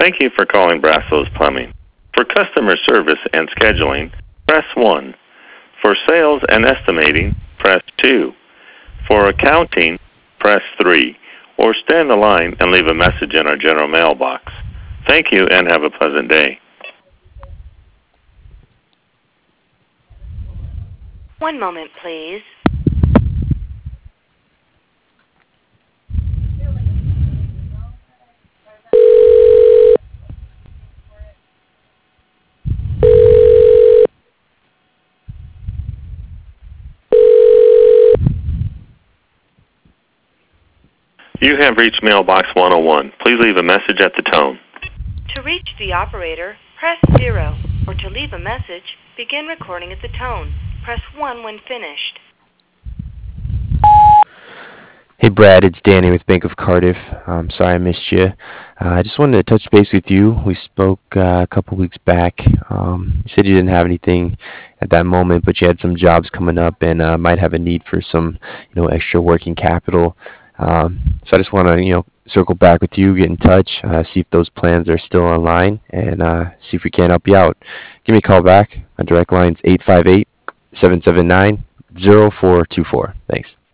Thank you for calling Brasso's Plumbing. For customer service and scheduling, press 1. For sales and estimating, press 2. For accounting, press 3. Or stay on the line and leave a message in our general mailbox. Thank you and have a pleasant day. One moment, please. You have reached Mailbox 101. Please leave a message at the tone. To reach the operator, press 0. Or to leave a message, begin recording at the tone. Press 1 when finished. Hey Brad, it's Danny with Bank of Cardiff. I'm sorry I missed you. I just wanted to touch base with you. We spoke a couple weeks back. You said you didn't have anything at that moment, but you had some jobs coming up and might have a need for some, extra working capital. So I just want to, circle back with you, get in touch, see if those plans are still online, and see if we can help you out. Give me a call back. My direct line's 858-779-0424. Thanks.